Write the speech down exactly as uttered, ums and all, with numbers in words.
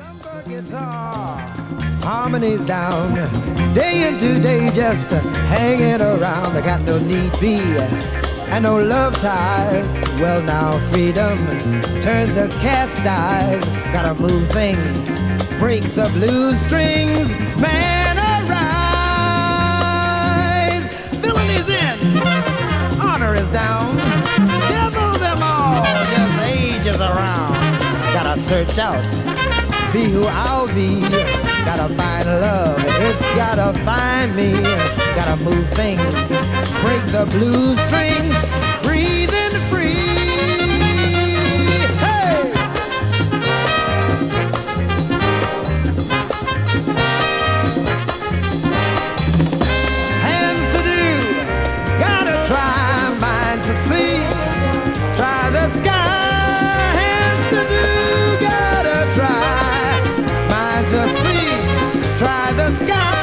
Guitar, harmonies down, day into day, just hanging around. I got no need be and no love ties. Well, now freedom turns a cast dive. Gotta move things, break the blues strings. Man, arise! Villain is in, honor is down. Devil them all, just ages around. Gotta search out, be who I'll be. Gotta find love, it's gotta find me. Gotta move things, break the blues strings, breathing free. Hey! Hands to do, gotta try, mind to see, try the sky. Hands to do, gotta try, to see, try the sky.